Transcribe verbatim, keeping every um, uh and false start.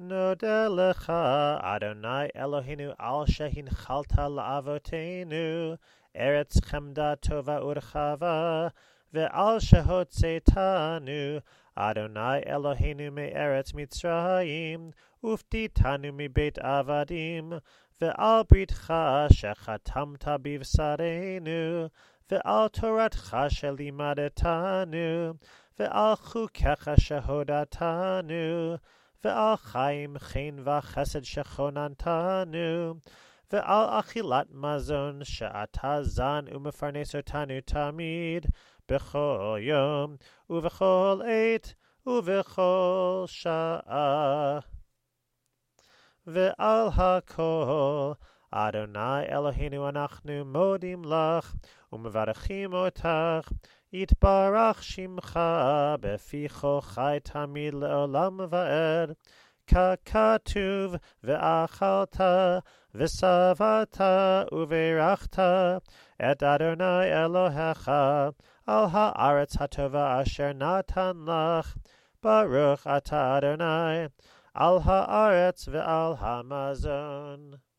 נודה לך, אדוני אלוהינו, על שהנחלת לאבותינו ארץ חמדה טובה ורחבה, ועל שהוצאתנו, אדוני אלוהינו, מארץ מצרים, ופדיתנו מבית עבדים, ועל בריתך שחתמת בבשרנו, ועל תורתך שלימדתנו, ועל חוקיך שהודעתנו, ועל חיים חן וחסד שכוננתנו, ועל אכילת מזון שאתה זן ומפרנס אותנו תמיד, בכל יום ובכל עת ובכל שעה. ועל הכל, אדוני אלוהינו, אנחנו מודים לך ומברכים אותך, יתברך שמך בפי כל חי תמיד לעולם ועד, ככתוב, ואכלת ושבעת וברכת את אדוני אלוהיך על הארץ הטובה אשר נתן לך. ברוך אתה אדוני על הארץ ועל המזון.